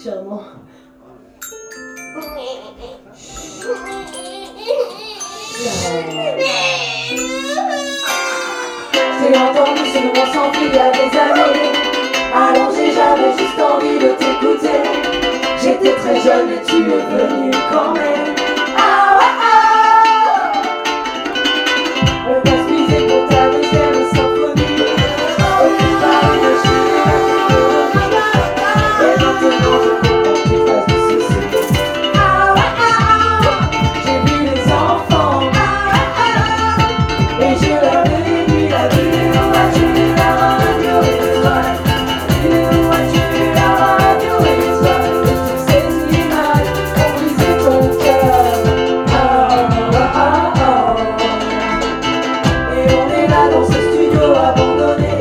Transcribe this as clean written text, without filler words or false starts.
charmant. J'ai entendu ce nom sans fil il y a des années. Allongé, j'avais juste envie de t'écouter. J'étais très jeune et tu es venu quand même. Ah ouais, ah. On va se miser pour ta deuxième symphonie. Et tu parles de chier à technologie. Et maintenant je comprends que tu fasses de ceci. Ah ouais, ah. J'ai vu les enfants. Ah ouais, et je leur ai dit la vidéo a tué la radio étoile. La vidéo a tué la radio étoile. Et toutes ces images ont brisé ton cœur. Ah ah ah ah. Et on est là dans ce studio abandonné.